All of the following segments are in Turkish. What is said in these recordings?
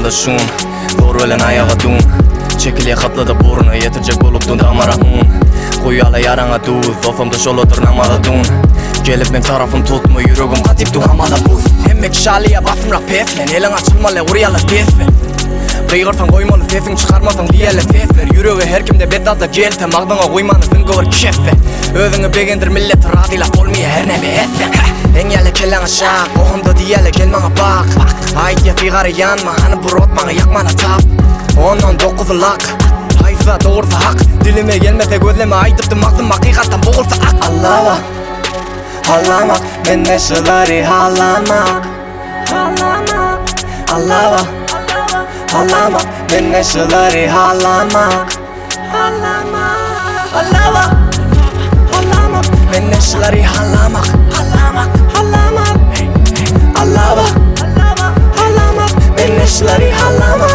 da şun Doğru ölen ayağa dun Çekiliye katladı burnu yetirecek olup dun damara Koyala yarana duz Ofamda şolodur namada dun Gelip men tarafım tutma yüreğim katip dun hamada buz Hemmek şaliye basım rap peflen Elin açılmalı uryalı desfen Kıygırsan koymalı sesin çıkarmasan diyele ses ver Yüreği her kimde bedada gelte Mağdana koymanı zıngıvır kefe Özünü beğendir millet radıyla olmaya her ne beğetsen Engelle kellen aşağı Kohumda diyele gel bana bak Haydi ya sigara yanma Hani bu rotmanı yakmana tap 10-9 lak Haysa doğrusu hak Dilime gelmese gözleme aydıptım Maksım hakikatten boğulsa ak Allah'a Hallamak Ben neşeleri hallamak Allah'a Hallamak Ben neşeleri hallamak Allah'a Hallamak Ben neşeleri hallamak Allah'a Hallamak Ben neşeleri hallamak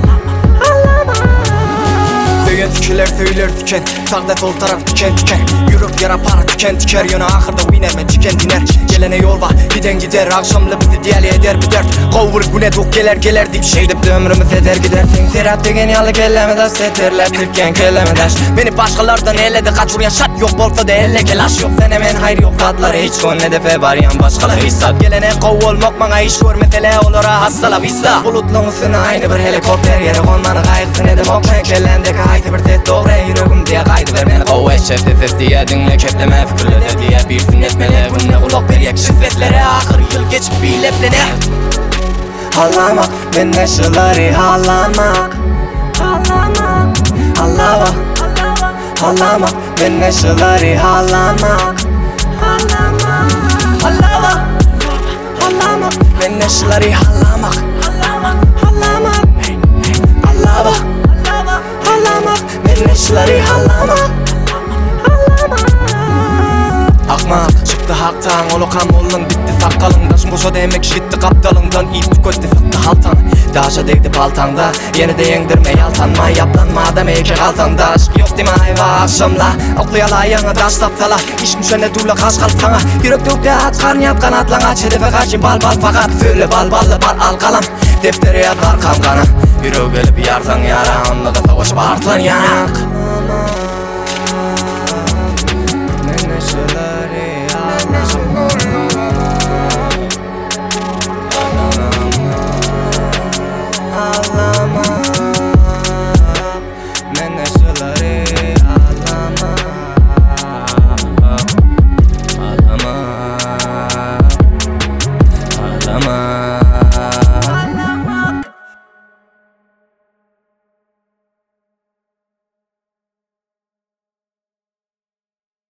Söyleyen tüküler söyler tüken Sağda sol taraf tüken tüken Yürüp yara para tüken tüker Yana ahırda uynermen tüken diner Gelene yol var giden gider Akşamlı bizi diyali eder bir dert Kovur güne dok geler deyip şey deyip de ömrümüz eder gider Serap degen yalı kelleme daş seterler Türkken kelleme daş Beni başkalardan elledi kaç vuruyan şat yok Bolsa da elle kelaş yok Sen hemen hayır yok tatları hiç kon hedefe var yan başkaları hissat Gelene kov olmak bana iş gör mesele olur ha hastala vista Bulutluğun üstüne aynı bir helikopter yere konmanı kayıksın edip okmayın kellendeki haydi bir ses doğru yüreğim diye kaydı ver beni kov eşefte ses diye dinle kepleme fikirlerde diye bir sünnetmele Günle kulak ver yak şifretlere ahır yıl geçip bileplene Hallamak ben neşeleri hallamak Allah'a Hallamak ben neşeleri hallamak Allah'a Hallamak ben neşeleri hallamak Allah'a Hallamak ben neşeleri hallamak Akmak çıktı haktan olukam olun bitti sakalın Daşın boşa demek gitti kaptalından ip tükötti sattı haltan Daşa değdi baltanda yeni de yendirme yaltanma Yaplanma adam eki kaltanda aşk yok deme ayva akşamla Oklayala ayağına daş tapsala İş müşene durla kaş kaltana Yürek dökle at karn yap kanatlan aç hedefe kaçın bal bal fakat Söyle bal ballı bal al kalam Deftere yazar kalkana Yürek gelip yarsan yara Onunla da savaşıp artan yanak